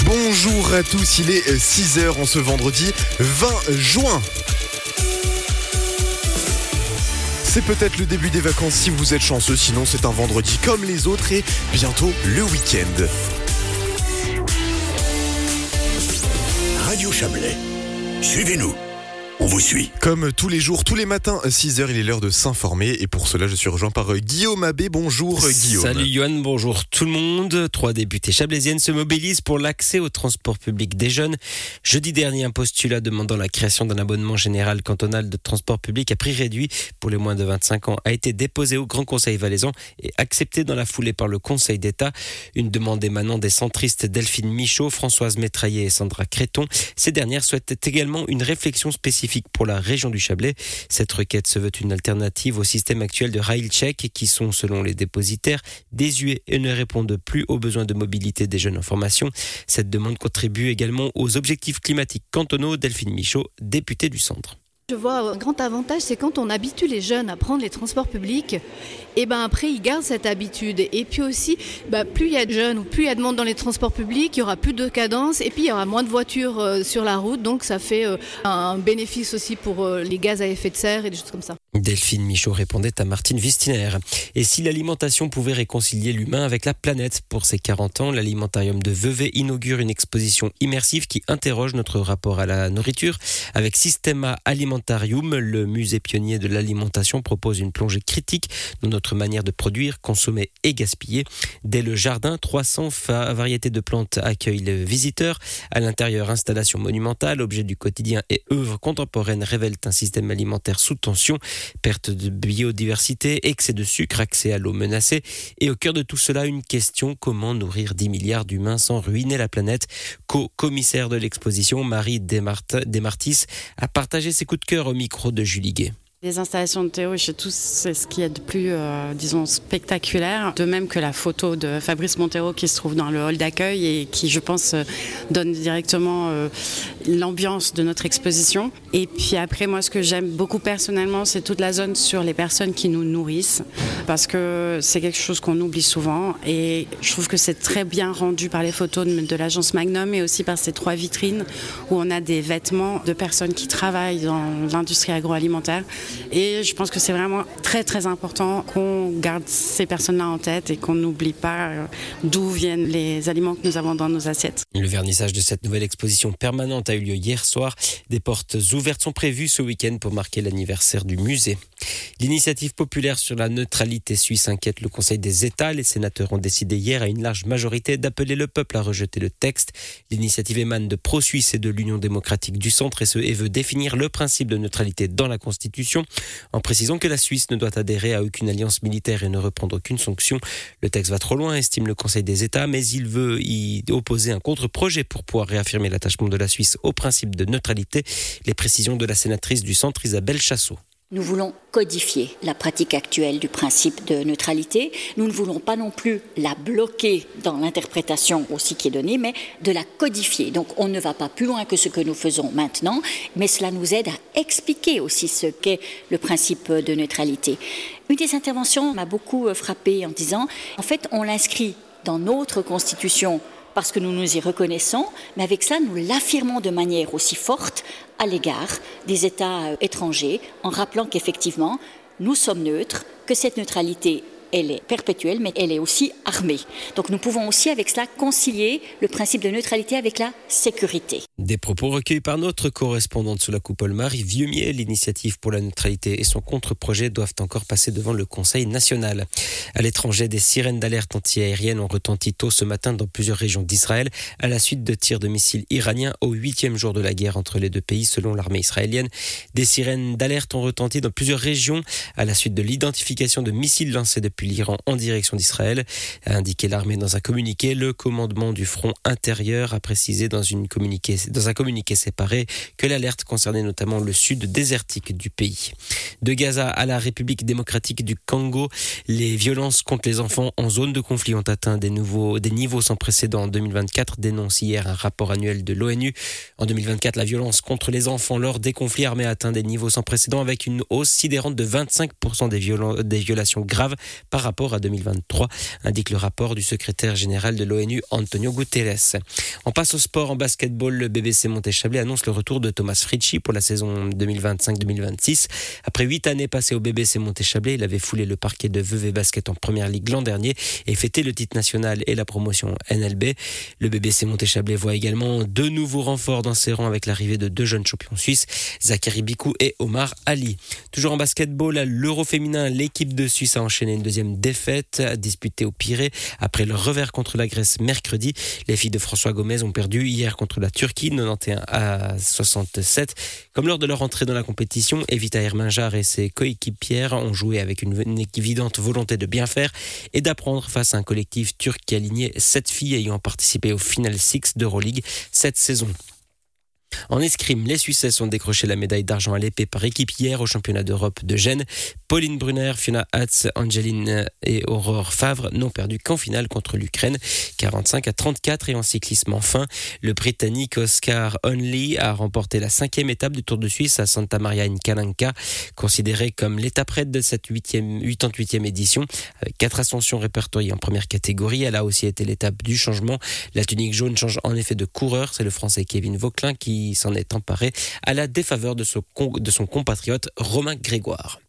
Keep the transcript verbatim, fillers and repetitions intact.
Bonjour à tous, il est six heures en ce vendredi vingt juin. C'est peut-être le début des vacances si vous êtes chanceux, sinon c'est un vendredi comme les autres et bientôt le week-end. Radio Chablais, suivez-nous. On vous suit. Comme tous les jours, tous les matins, à six heures, il est l'heure de s'informer. Et pour cela, je suis rejoint par Guillaume Abbé. Bonjour Guillaume. Salut Yohan, bonjour tout le monde. Trois députées chablaisiennes se mobilisent pour l'accès au transport public des jeunes. Jeudi dernier, un postulat demandant la création d'un abonnement général cantonal de transport public à prix réduit pour les moins de vingt-cinq ans a été déposé au Grand Conseil valaisan et accepté dans la foulée par le Conseil d'État. Une demande émanant des centristes Delphine Michaud, Françoise Métraillé et Sandra Créton. Ces dernières souhaitent également une réflexion spécifique pour la région du Chablais. Cette requête se veut une alternative au système actuel de rail-check qui sont, selon les dépositaires, désuets et ne répondent plus aux besoins de mobilité des jeunes en formation. Cette demande contribue également aux objectifs climatiques cantonaux. Delphine Michaud, députée du centre. Je vois un grand avantage, c'est quand on habitue les jeunes à prendre les transports publics, et ben après ils gardent cette habitude. Et puis aussi, ben plus il y a de jeunes ou plus il y a de monde dans les transports publics, il y aura plus de cadence et puis il y aura moins de voitures euh, sur la route. Donc ça fait euh, un bénéfice aussi pour euh, les gaz à effet de serre et des choses comme ça. Delphine Michaud répondait à Martine Wistiner. Et si l'alimentation pouvait réconcilier l'humain avec la planète? Pour ses quarante ans, l'alimentarium de Vevey inaugure une exposition immersive qui interroge notre rapport à la nourriture. Avec Systema Alimentarium, le musée pionnier de l'alimentation propose une plongée critique dans notre manière de produire, consommer et gaspiller. Dès le jardin, trois cents variétés de plantes accueillent les visiteurs. À l'intérieur, installations monumentales, objets du quotidien et œuvres contemporaines révèlent un système alimentaire sous tension. Perte de biodiversité, excès de sucre, accès à l'eau menacée. Et au cœur de tout cela, une question: comment nourrir dix milliards d'humains sans ruiner la planète? Co-commissaire de l'exposition, Marie Desmart- Desmartis a partagé ses coups de cœur au micro de Julie Guet. Les installations de Théo, chez tous, c'est ce qu'il y a de plus, euh, disons, spectaculaire. De même que la photo de Fabrice Montero qui se trouve dans le hall d'accueil et qui, je pense, euh, donne directement euh, l'ambiance de notre exposition. Et puis après, moi, ce que j'aime beaucoup personnellement, c'est toute la zone sur les personnes qui nous nourrissent. Parce que c'est quelque chose qu'on oublie souvent. Et je trouve que c'est très bien rendu par les photos de, de l'agence Magnum et aussi par ces trois vitrines où on a des vêtements de personnes qui travaillent dans l'industrie agroalimentaire. Et je pense que c'est vraiment très très important qu'on garde ces personnes-là en tête et qu'on n'oublie pas d'où viennent les aliments que nous avons dans nos assiettes. Le vernissage de cette nouvelle exposition permanente a eu lieu hier soir. Des portes ouvertes sont prévues ce week-end pour marquer l'anniversaire du musée. L'initiative populaire sur la neutralité suisse inquiète le Conseil des États. Les sénateurs ont décidé hier à une large majorité d'appeler le peuple à rejeter le texte. L'initiative émane de Pro-Suisse et de l'Union démocratique du centre et, ce, et veut définir le principe de neutralité dans la Constitution, en précisant que la Suisse ne doit adhérer à aucune alliance militaire et ne reprendre aucune sanction. Le texte va trop loin, estime le Conseil des États, mais il veut y opposer un contre-projet pour pouvoir réaffirmer l'attachement de la Suisse au principe de neutralité. Les précisions de la sénatrice du centre, Isabelle Chassot. Nous voulons codifier la pratique actuelle du principe de neutralité. Nous ne voulons pas non plus la bloquer dans l'interprétation aussi qui est donnée, mais de la codifier. Donc on ne va pas plus loin que ce que nous faisons maintenant, mais cela nous aide à expliquer aussi ce qu'est le principe de neutralité. Une des interventions m'a beaucoup frappée en disant, en fait, on l'inscrit dans notre Constitution parce que nous nous y reconnaissons, mais avec ça, nous l'affirmons de manière aussi forte à l'égard des États étrangers, en rappelant qu'effectivement, nous sommes neutres, que cette neutralité, elle est perpétuelle, mais elle est aussi armée. Donc nous pouvons aussi avec cela concilier le principe de neutralité avec la sécurité. Des propos recueillis par notre correspondante sous la coupole Marie Vieumier. L'initiative pour la neutralité et son contre-projet doivent encore passer devant le Conseil national. À l'étranger, des sirènes d'alerte anti-aérienne ont retenti tôt ce matin dans plusieurs régions d'Israël à la suite de tirs de missiles iraniens au huitième jour de la guerre entre les deux pays selon l'armée israélienne. Des sirènes d'alerte ont retenti dans plusieurs régions à la suite de l'identification de missiles lancés depuis l'Iran en direction d'Israël, a indiqué l'armée dans un communiqué. Le commandement du front intérieur a précisé dans, une communiqué, dans un communiqué séparé que l'alerte concernait notamment le sud désertique du pays. De Gaza à la République démocratique du Congo, les violences contre les enfants en zone de conflit ont atteint des, nouveaux, des niveaux sans précédent en deux mille vingt-quatre, dénonce hier un rapport annuel de l'ONU. En deux mille vingt-quatre, la violence contre les enfants lors des conflits armés a atteint des niveaux sans précédent avec une hausse sidérante de vingt-cinq pour cent des, violen- des violations graves par rapport à deux mille vingt-trois, indique le rapport du secrétaire général de l'ONU, Antonio Guterres. On passe au sport en basketball. Le B B C Monté-Chablais annonce le retour de Thomas Fritschi pour la saison deux mille vingt-cinq deux mille vingt-six. Après huit années passées au B B C Monté-Chablais, il avait foulé le parquet de Vevey Basket en première ligue l'an dernier et fêté le titre national et la promotion N L B. Le B B C Monté-Chablais voit également deux nouveaux renforts dans ses rangs avec l'arrivée de deux jeunes champions suisses, Zachary Bikou et Omar Ali. Toujours en basketball, à l'Euro féminin, l'équipe de Suisse a enchaîné une deuxième défaite disputée au Pirée après le revers contre la Grèce mercredi. Les filles de François Gomez ont perdu hier contre la Turquie, quatre-vingt-onze à soixante-sept. Comme lors de leur entrée dans la compétition, Evita Herminjar et ses coéquipières ont joué avec une, une évidente volonté de bien faire et d'apprendre face à un collectif turc qui a aligné sept filles ayant participé au Final Six d'Euroleague cette saison. En escrime, les Suissesses ont décroché la médaille d'argent à l'épée par équipe hier au championnat d'Europe de Gênes. Pauline Brunner, Fiona Hatz, Angeline et Aurore Favre n'ont perdu qu'en finale contre l'Ukraine, quarante-cinq à trente-quatre. Et en cyclisme enfin, le Britannique Oscar Onley a remporté la cinquième étape du Tour de Suisse à Santa Maria in Calanca, considérée comme l'étape raide de cette huitante-huitième édition. Avec quatre ascensions répertoriées en première catégorie, elle a aussi été l'étape du changement. La tunique jaune change en effet de coureur, c'est le Français Kevin Vauquelin qui s'en est emparé à la défaveur de son, de son compatriote Romain Grégoire.